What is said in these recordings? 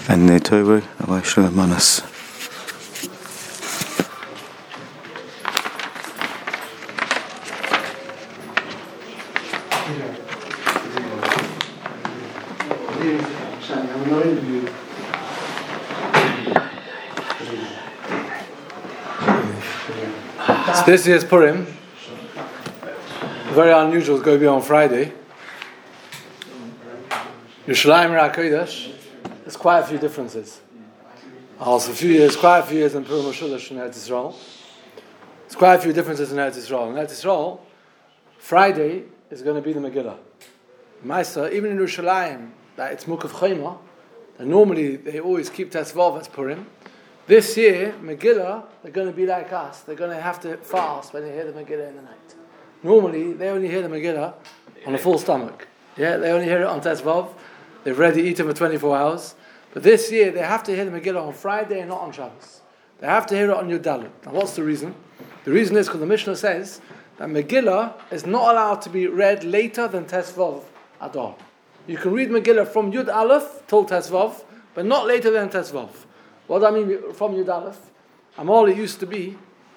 And Torah, Rabbi Shlomo Manas. So this year's Purim, very unusual, it's going to be on Friday. Yerushalayim Rak Kodesh, there's quite a few differences. Also, quite a few years in Purim Hashulish in Eretz Yisrael. There's quite a few differences in Eretz Yisrael. In Eretz Yisrael, Friday is going to be the Megillah. Maisa, even in Yerushalayim, that it's Mukaf Chayma, and normally they always keep Tesvav as Purim. This year, Megillah, they're going to be like us. They're going to have to fast when they hear the Megillah in the night. Normally, they only hear the Megillah on a full stomach. Yeah, they only hear it on Tesvav. They've already eaten for 24 hours. But this year, they have to hear the Megillah on Friday and not on Shabbos. They have to hear it on Yud Dalet. Now, what's the reason? The reason is because the Mishnah says that Megillah is not allowed to be read later than Tesvav Adar. You can read Megillah from Yud Aleph till Tesvav, but not later than Tesvav. What do I mean from Yud Aleph? All it used to be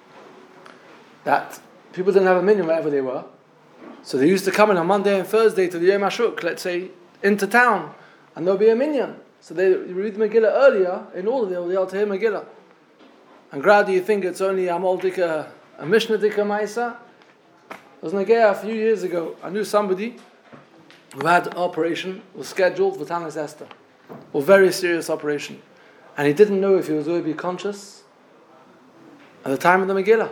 that people didn't have a minyan wherever they were. So they used to come in on Monday and Thursday to the Yom HaShuk, let's say, into town, and there'll be a minyan. So they read Megillah earlier, in order they'll be able to hear Megillah. And gradually you think it's only Amol Dika, a Mishnah Dika Maisa. There was a few years ago, I knew somebody who had an operation, was scheduled for Tanis Esther. A very serious operation. And he didn't know if he was going to be conscious at the time of the Megillah.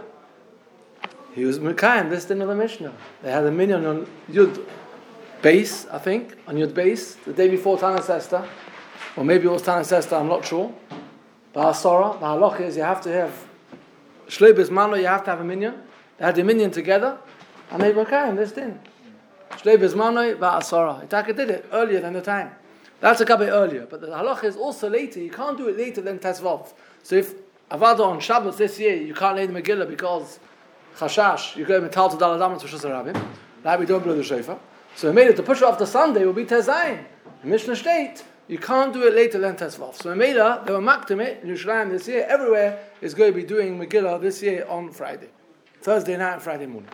He was Mekayim, this didn't have a Mishnah. They had a minyan on Yud Beis, I think, on Yud Beis, the day before Tanis Esther. Or maybe it was Tanis Esther, I'm not sure. But Asara, the halach is you have to have Shlei Bizmano, you have to have a minyan. They had the minyan together, and they were Mekayim, this didn't. Shlei Bizmano, Asara. Itaka did it earlier than the time. That's a couple earlier, but the halach is also later. You can't do it later than Tesvav. So if Avada on Shabbos this year, you can't lay the Megillah because Chashash, you're going to Metal to Daladam to Shus Rabim, like we don't blow the Shofar. So we made it to push it off the Sunday will be Tezayin. In Mishnah State, you can't do it later than Tesvav. So we made it, they were maktim it, in Yerushalayim this year, everywhere is going to be doing Megillah this year on Friday. Thursday night and Friday morning.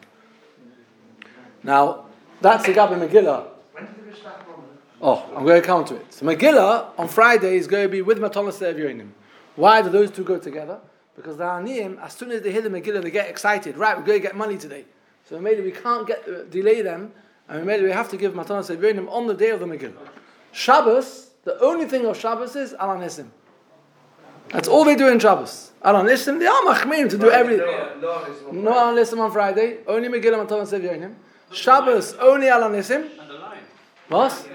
Now, that's the Gabi Megillah. I'm going to come to it. So Megillah on Friday is going to be with Matonas Yonim. Why do those two go together? Because the Aniyim, as soon as they hear the Megillah, they get excited. Right, we're going to get money today. So we can't delay them, and we have to give Matonas Yonim on the day of the Megillah. Shabbos, the only thing of Shabbos is Al Nisim. That's all they do in Shabbos. Al Nisim, they are machmim to do everything. No Al Nisim on Friday, only Megillah Matonas Yonim. Shabbos, only Al Nisim. And the line. What?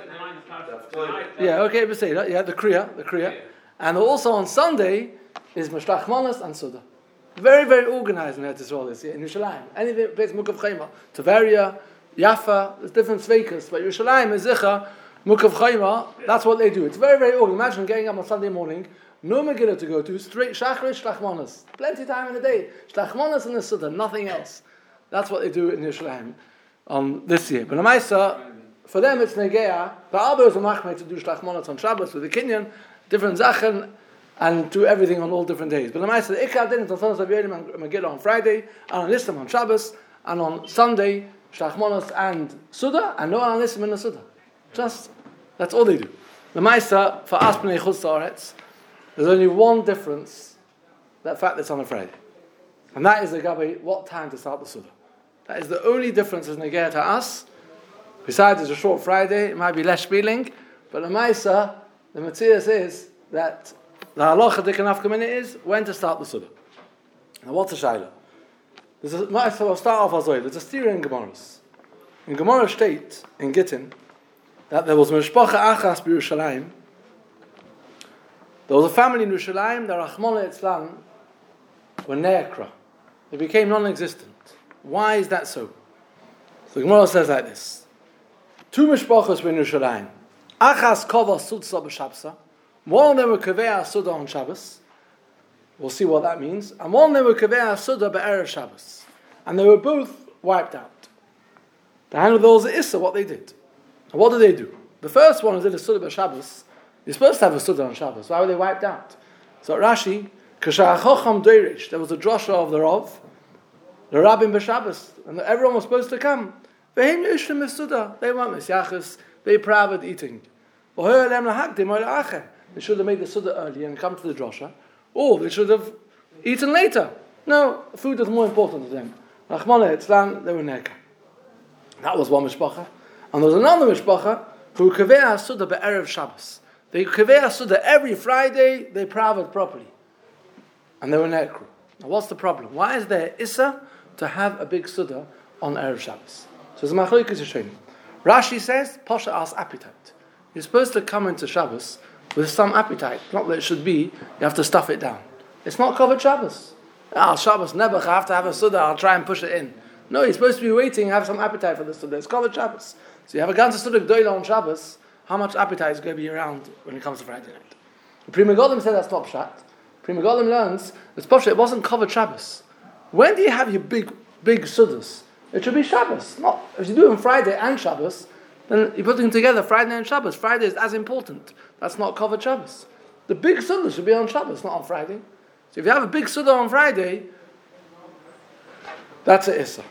Yeah, okay, we say that. Yeah, the Kriya. And also on Sunday is Mashlach Manas and Suda. Very, very organized in Eretz Yisrael this year, in Yerushalayim. Any place, Mukav Chayma, Tveria, Yafa, there's different sveikas, but Yerushalayim is Zicha, Mukav Chayma, that's what they do. It's very, very organized. Imagine getting up on Sunday morning, no Megillah to go to, straight Shachrit, Shlach Manas. Plenty of time in the day. Shlach Manas and the Suda, nothing else. That's what they do in Yerushalayim this year. But Amaisa, for them it's Negea, but others are machmei to do Shlach Manas on Shabbos with the Kinyan, different Zachen, and do everything on all different days. But the Maisa, the Ikar didn't on Megillah on Friday, and on Nissim on Shabbos, and on Sunday, Shlach Manas and Suda, and no on Nissim and the Suda. That's all they do. The Maisa, for us Bnei Chutz La'aretz, there's only one difference, that fact that's on a Friday. And that is the Gabi, what time to start the Suda. That is the only difference as Negea to us. Besides, it's a short Friday, it might be less spieling, but the Maisa, the Matthias is that the halacha dikanaf kamina is when to start the Suda. Now, what's the Shaila? There's a Maisa, we'll start off as well. There's a theory in Gemaras. In Gemara state, in Gittin, that there was Mishpacha Achas b'Yerushalayim. There was a family in Yerushalayim, the Rachmana Etzlan were ne'ekra. They became non-existent. Why is that so? So the Gemara says like this. Two mishpachos were in Yerushalayim. Achas kova sudsa b'Shabsa. One of them were kaveh suda on Shabbos. We'll see what that means. And one of them were kaveh suda b'erev Shabbos. And they were both wiped out. The hand of those Issa, what they did. And what did they do? The first one who did a suda b'Shabbos, You're supposed to have a Suda on Shabbos. Why were they wiped out? So Rashi, K'sha'achocham Deirish, there was a drosha of the Rav, the Rabbim b'Shabbos, and everyone was supposed to come. V'heim yishlim Suda. They weren't misyachas, they private eating. They should have made the Suda early and come to the drosha, or they should have eaten later. No, food is more important to them. Rachmana Etzlan, they were neka. That was one mishpacha. And there was another mishpacha who kaveh Suda be'erev Shabbos. They kaveh Suda every Friday, they private properly. And they were nekru. Now what's the problem? Why is there Issa to have a big Suda on Erev Shabbos? So it's a machlokes Rishonim. Rashi says, Pasha as appetite. You're supposed to come into Shabbos with some appetite. Not that it should be, you have to stuff it down. It's not covered Shabbos. Shabbos, Nebuch, I have to have a Suda, I'll try and push it in. No, you're supposed to be waiting, have some appetite for the Suda. It's covered Shabbos. So you have a ganze Suda Gdoila on Shabbos, how much appetite is going to be around when it comes to Friday night? The Pri Megadim said that's not pshat. Pri Megadim learns, it's pshat, it wasn't covered Shabbos. When do you have your big Sudas? It should be Shabbos. Not, if you do it on Friday and Shabbos, then you're putting together Friday and Shabbos. Friday is as important. That's not covered Shabbos. The big Suda should be on Shabbos, not on Friday. So if you have a big Suda on Friday, that's a Issa.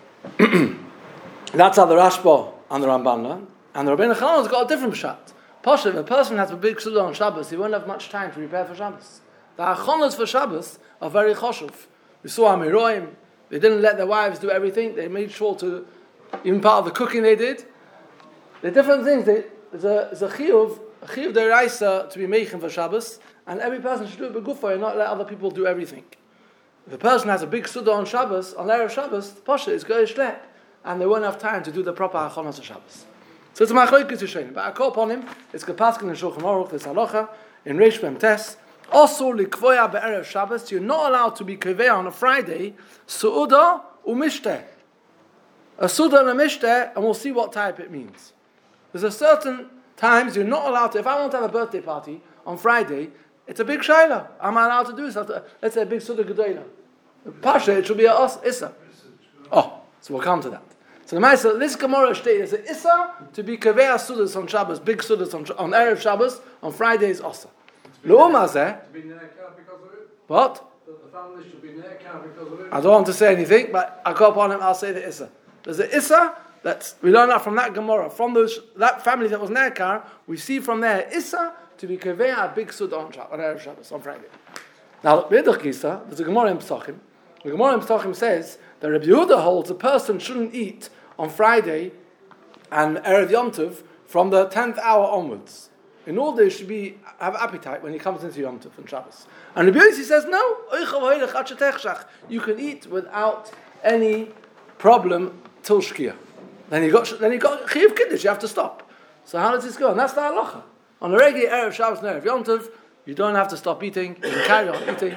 That's how the Rashba and the Ramban learn. And the Rabbeinu Chanan's got a different pshat. Pasha, if a person has a big Suda on Shabbos, he won't have much time to prepare for Shabbos. The achonos for Shabbos are very choshev. We saw Amiroim, they didn't let their wives do everything, they made sure to, even part of the cooking they did. The different things, there's a chiyuv deraisa to be making for Shabbos, and every person should do it begufo and not let other people do everything. If a person has a big Suda on Shabbos, on Erev Shabbos, the Pasha is going to schlep, and they won't have time to do the proper achonos of Shabbos. So it's a machlokes Rishonim. But I call upon him, it's Kapaskin and Shulchan Aruch, this halacha, in Reish Mem Tes, also likvoya be'erev Shabbos, you're not allowed to be kveya on a Friday, su'uda u'mishteh. A suda and a mishteh, and we'll see what type it means. There's a certain times you're not allowed to, if I want to have a birthday party on Friday, it's a big shayla. Am I allowed to do this? Let's say a big suda gedola. Pasha, it should be a issa. Oh, so we'll come to that. So the Maisa, this Gemara states, there's an issa to be kaveh sudas on Shabbos, big sudas on Erev Shabbos, on Fridays asa. L'umazeh. What? The family should be nekar because of it. I don't want to say anything, but I go upon him, I'll say the issa. There's an issa, we learn that from that Gemara, from that family that was nekar, we see from there, issa to be kaveh a big suda on Erev Shabbos, on Friday. Now, there's a Gemara in Pesachim. The Gemara in Pesachim says that Rabbi Yehuda holds a person shouldn't eat on Friday and Erev Yom Tov from the 10th hour onwards. In order he should have appetite when he comes into Yom Tov and Shabbos. And Rabbi Yossi says, no, you can eat without any problem till Shkia. Then you got Chiyuv Kiddush, you have to stop. So how does this go? And that's the halacha. On a regular Erev Shabbos and Erev Yom Tov, you don't have to stop eating, you can carry on eating.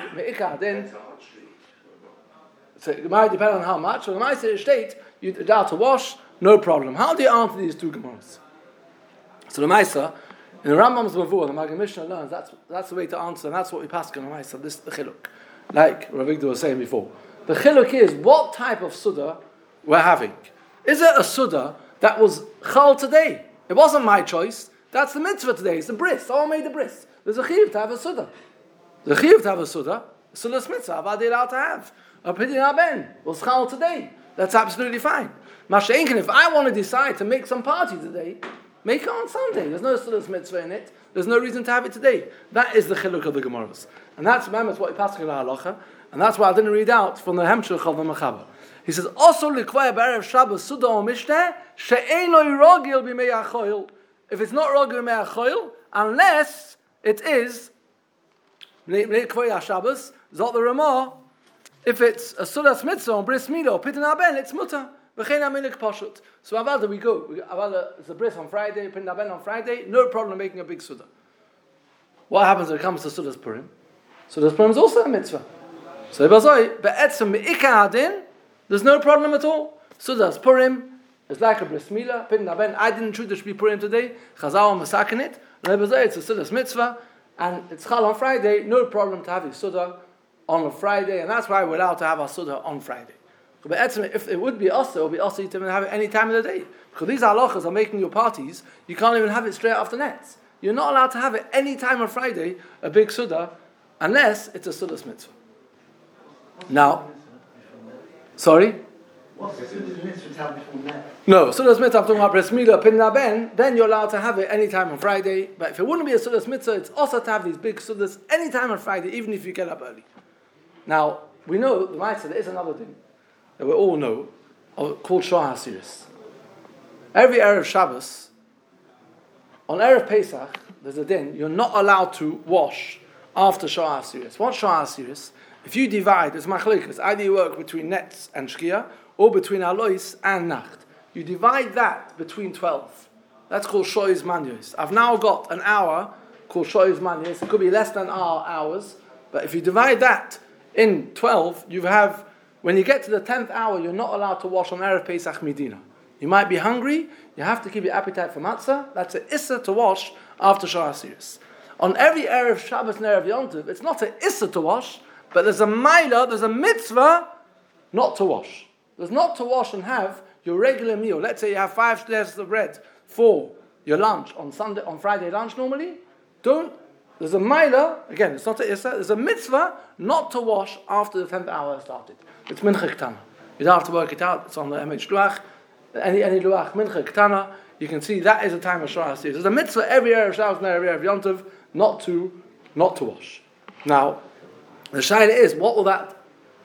So it might depend on how much. So the Maaseh state, you're allowed to wash, no problem. How do you answer these two Gemaras? So the Maaseh, in the Rambam's Mavur, the Maggid Mishnah learns that's the way to answer, and that's what we pass on the Maaseh. This is the chiluk, like Rav Igdor was saying before. The chiluk is what type of suda we're having. Is it a suda that was chal today? It wasn't my choice. That's the mitzvah today. It's the bris. Someone made the bris. There's a chiyuv to have a suda. The chiyuv to have a suda. Suda's mitzvah. Are they allowed to have? A pidin aben was chal today. That's absolutely fine. Masha'inkin, if I want to decide to make some party today, make it on Sunday. There's no suda's mitzvah in it. There's no reason to have it today. That is the chiluk of the Gemaras. And that's, remember, what we passed in the halacha. And that's why I didn't read out from the Hemshech of the Mechaber. He says, also likvaya b'erev Shabbos suda o mishteh she'ein lo yirogil b'mei achoil. If it's not rogil b'mei achoil, unless it is likvaya Shabbos, zot the Ramah, if it's a sudas mitzvah or bris milah or pitin aben, it's mutter. V'chein aminik pashut. So avada we go. Avada it's a bris on Friday, pitin aben on Friday. No problem making a big suda. What happens when it comes to sudas purim? Sudas purim is also a mitzvah. So be'etzem me'ikar adin, there's no problem at all. Sudas purim is like a bris milah, pitin aben. I didn't choose there should be purim today. Chazal masakin it. It's a sudas mitzvah, and it's chal on Friday. No problem to have a suda on a Friday, and that's why we're allowed to have our suda on Friday. But if it would be us, it would be us to have it any time of the day. Because these halachas are making your parties, you can't even have it straight after nets. you're not allowed to have it any time on Friday, a big Suda, unless it's a Sudas mitzvah. Now, sorry? What's the Sudas mitzvah tell before that? No, Sudas mitzvah, I'm talking about Bris Milah, Pinna Ben, then you're allowed to have it any time on Friday. But if it wouldn't be a Sudas mitzvah, it's also to have these big Sudas any time on Friday, even if you get up early. Now, we know, the Maisa, there is another thing that we all know, called Shah HaSiris. Every Erev Shabbos, on Erev Pesach, there's a din, you're not allowed to wash after Shah HaSiris. What's Shah HaSiris? If you divide, it's machlokas, either you work between Netz and Shkia, or between Alois and Nacht. You divide that between 12. That's called Shoyz Manyos. I've now got an hour called Shoyz Manyos. It could be less than our hours, but if you divide that in 12, you have, when you get to the 10th hour, you're not allowed to wash on Erev Pesach Medina. You might be hungry, you have to keep your appetite for matzah. That's an issa to wash after Shah HaSiris. On every Erev Shabbos and Erev Yom Tov, it's not an issa to wash, but there's a maila, there's a mitzvah not to wash. There's not to wash and have your regular meal. Let's say you have 5 slices of bread for your lunch on Friday lunch normally. There's a maila, again, it's not a issa, there's a mitzvah not to wash after the 10th hour has started. It's mincha ketana. You don't have to work it out, it's on the MH Luach. Any Luach, mincha ketana, you can see that is a time of Shah HaSiris. There's a mitzvah every Erev Shabbos and every Erev Yom Tov not to wash. Now, the shayla is, what will that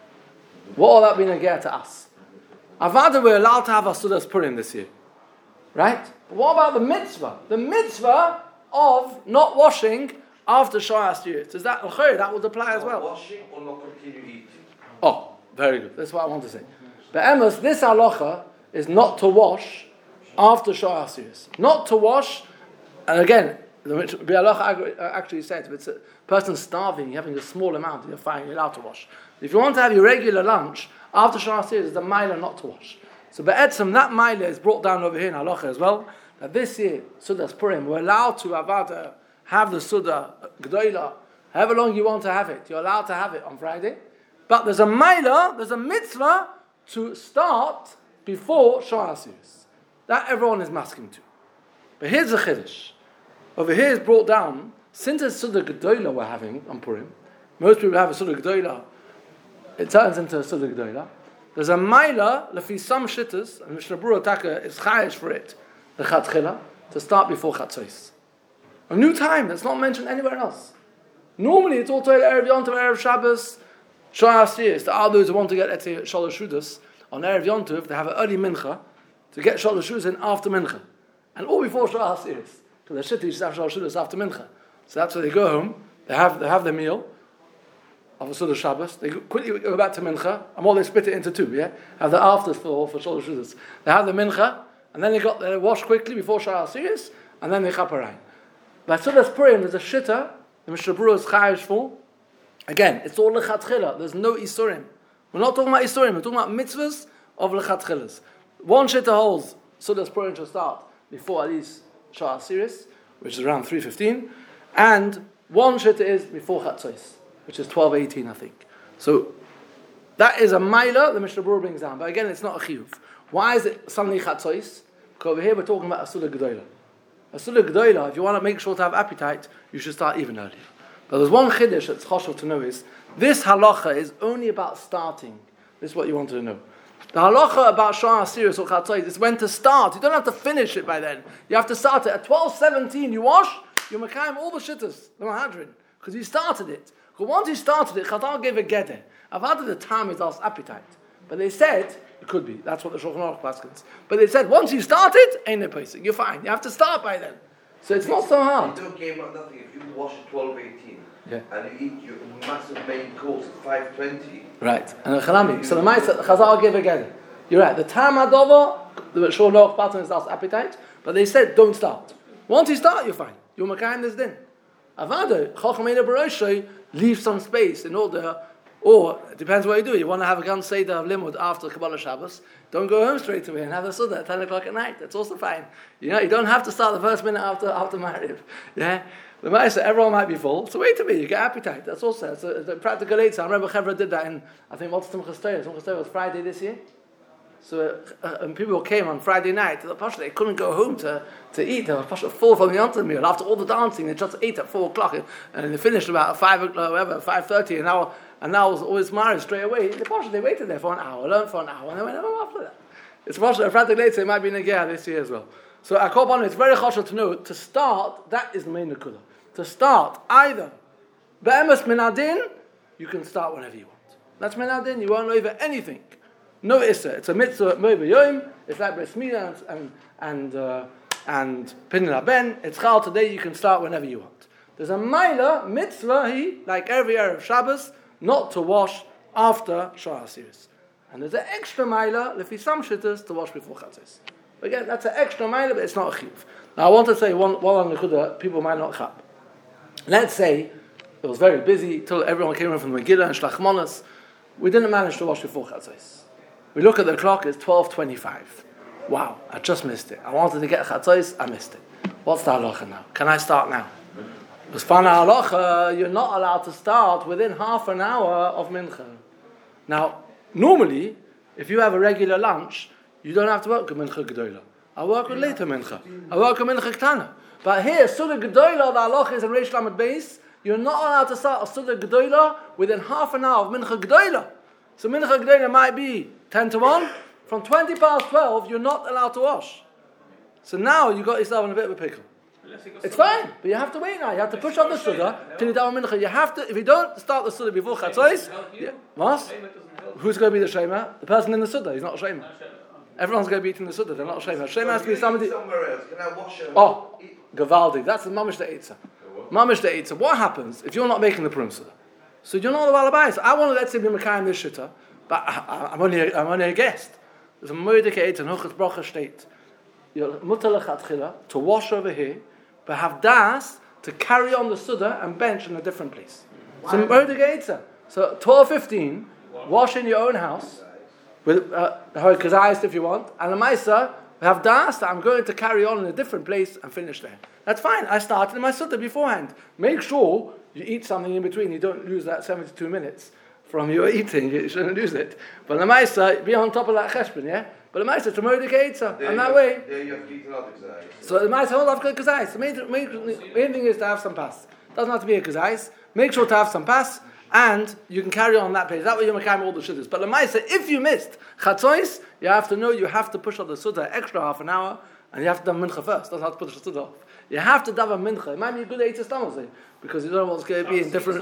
be negea to us? Avada, we're allowed to have a Sudas Purim this year. Right? But what about the mitzvah? The mitzvah of not washing after Shah HaSiris. Does that would apply as well? Washing or not continue eating? Oh, very good. That's what I want to say. But Amos, this halacha is not to wash after Shah HaSiris. Not to wash, and again, the halacha actually says, if it's a person starving, you're having a small amount, you're fine, you're allowed to wash. If you want to have your regular lunch, after Shah HaSiris, there's a maila not to wash. So Be'etzim, that maila is brought down over here in halacha as well, that this year, Sudas Purim, we're allowed to have the Suda G'doila, however long you want to have it, you're allowed to have it on Friday. But there's a maila, there's a mitzvah to start before Shah HaSiris. That everyone is masking to. But here's the chiddush. Over here is brought down, since it's Suda G'doila we're having on Purim, most people have a Suda G'doila, it turns into a Suda G'doila. There's a maila, lefi some shittas, and Mishnah Berurah Taka is chayish for it, the Chatchila, to start before Chatzos. A new time that's not mentioned anywhere else. Normally it's all told Erev Yom Tov, Erev Shabbos, Shah HaSiris. There are those who want to get, let's say, Shalosh Shudas on Erev Yom Tov, they have an early mincha to get Shalosh Shudas in after mincha. And all before Shah HaSiris. Because they're shitty, just have Shalosh Shudas after mincha. So that's where they go home, they have their meal of a Suda Shabbos, they quickly go back to mincha, and while they split it into two, have the afters for Shalosh Shudas. They have the mincha, and then they wash quickly before Shah HaSiris, and then they chaparayim. By Sudas Purim, there's a shitta, the Mishnah Berurah is chayish for. Again, it's all lechatchila. There's no isurim. We're not talking about isurim. We're talking about mitzvahs of lechatchilas. One shitta holds Sudas Purim should start before at least Shah HaSiris, which is around 3:15, and one shitta is before Chatzos, which is 12:18, I think. So that is a maila the Mishnah Berurah brings down. But again, it's not a chiyuv. Why is it suddenly Chatzos? Because over here we're talking about a Suda G'doila. A Suda G'doila, if you want to make sure to have appetite, you should start even earlier. But there's one chiddush that's chashuv to know is, this halacha is only about starting. This is what you wanted to know. The halacha about Shah HaSiris or Chatzos is when to start. You don't have to finish it by then. You have to start it. At 12:17 you wash, you makayim all the shittas, the mahadrin, because you started it. Because once you started it, Chazal gave a geder. I've had the time is also appetite. But they said, it could be, that's what the Shulchan Aruch paskins. But they said, once you started, ain't no place. You're fine. You have to start by then. So it's not so hard. You don't gain nothing if you wash at 12:18 and you eat your massive main course at 5:20. Right. And the Chalami. So the Chazal gave a geder. You're right. The Tam Adova, the Shulchan Aruch paskins also appetite. But they said, don't start. Once you start, you're fine. You're makayim this din. Avada, Chachamei Baroshay, leave some space in order. Or, it depends what you do. You want to have a Gan Seder of Limud after Kabbalah Shabbos, don't go home straight away and have a Suda at 10 o'clock at night. That's also fine. You don't have to start the first minute after Ma'ariv. The Ma'aseh, everyone might be full, so wait a minute, you get appetite. That's also, it's a practical eitzah. I remember Chevra did that in, I think, what's Simchas Torah? Simchas Torah was Friday this year? So and people came on Friday night. They couldn't go home to eat. They were full from the Yontif meal. After all the dancing, they just ate at 4 o'clock, and they finished about 5:30. And now it was always married straight away. They waited there for an hour, learned for an hour, and they went home after that. It's Pasha. Friday later, it might be Negea this year as well. So I call upon it's very chashuv to know to start. That is the main nekuda. To start either be'emes minadin, you can start whenever you want. That's minadin. You won't over anything. No issa. It's a mitzvah mo'be yom. It's like bris milah and pinin haben. It's chal today. You can start whenever you want. There's a maila mitzvah like every Erev Shabbos not to wash after Shah Asiris. And there's an extra maila lefi some shittas to wash before chatzos. Again, that's an extra maila, but it's not a chiyuv. Now I want to say one nekuda people might not chap. Let's say it was very busy till everyone came in from the Megillah and Shlachmanas. We didn't manage to wash before chatzos. We look at the clock, it's 12:25. Wow, I just missed it. I wanted to get chatzos, I missed it. What's the halacha now? Can I start now? Because fana halacha, you're not allowed to start within half an hour of mincha. Now, normally, if you have a regular lunch, you don't have to work with mincha gedola. I work with later mincha. I work with mincha ktana. But here, suda gedola, the halacha is in Reish Lamed Beis. You're not allowed to start a suda gedola within half an hour of mincha gedola. So mincha gedola might be 10 to 1. From 20 past 12, you're not allowed to wash. So now you got yourself in a bit of a pickle. It's fine, but you have to wait now. You have to push up the suda till you daven mincha. You have to. If you don't start the suda before chatzos, what? Who's going to be the shema? The person in the suda. He's not a shema. Everyone's going to be eating the suda. They're not a shema. Shema has to be somebody. Somewhere else. Can I wash it? Oh, gavaldi. That's the mamish de'etza. Mamish de'etza. What happens if you're not making the purim suda? So you're not the balabais. So I want to let's say be mekayim this shitta, but I'm only a guest. There's a moedike etza and huchas bracha state. You're mutar lechatchila to wash over here, but have das to carry on the suda and bench in a different place. Wow. So moedike etza. So 12:15, wash in your own house with kazayis if you want, and a maisa have das that I'm going to carry on in a different place and finish there. That's fine. I started in my suda beforehand. Make sure you eat something in between. You don't lose that 72 minutes from your eating. You shouldn't lose it. But the maisa, be on top of that cheshbon, yeah? But the maisa, to moedike etza, and that way. There you have to eat a lot of kazayis. So the maisa hold off kazayis. The main thing is to have some pas. Doesn't have to be a kazayis. Make sure to have some pas. And you can carry on that page. That way you make all the shittas. But the Maisa, if you missed chatzos, you have to know you have to push on the suda extra half an hour, and you have to daven mincha first. Doesn't have to push the suda off. You have to daven mincha. It might be a good eight stomach because you don't know what's going to be in different.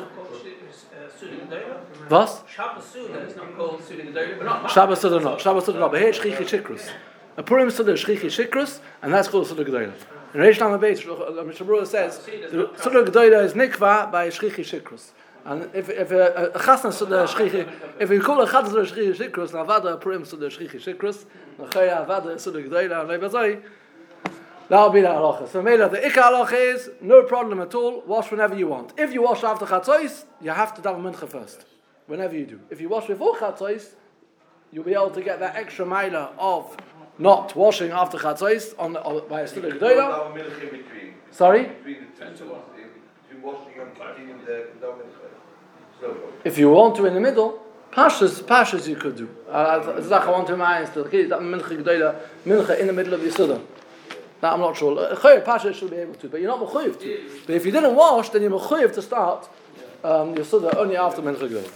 What? Shabbos Suda is not called Suda Gedola. Shabbos Suda not. Shabbos Suda not. But here it's Shchichi Shikrus. A Purim Suda is Shchichi Shikrus, and that's called Suda Gedola. In Reish Lamed Beis, Mr. Brewer says the Suda Gedola is nikva by Shchichi Shikrus. And if a chasna suda shchichi, if you call a chasna suda shchichi shikrus, navada purim suda shchichi shikrus, nachaya avada suda g'dayla and lebazai, that'll be the halacha. So maybe the ikka halacha is no problem at all. Wash whenever you want. If you wash after chatzos, you have to daven mincha first. Whenever you do. If you wash before chatzos, you'll be able to get that extra maila of not washing after chatzos by a suda g'dayla. Sorry. Between washing and continuing the davening. If you want to in the middle, pashas you could do. I want to mind still. Mincha in the middle of your suda. Now I'm not sure. Pashas should be able to, but you're not mechuyev to. But if you didn't wash, then you're mechuyev to start your suda only after mincha gedola.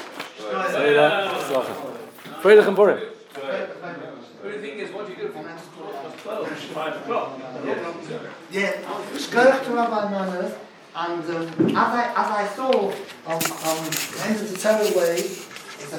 Freilich and Purim. The only thing is, what do you do from 12, 5 o'clock? Yeah, Shkoyach to Rabbi Manos, and as I saw on the end of the Torah way,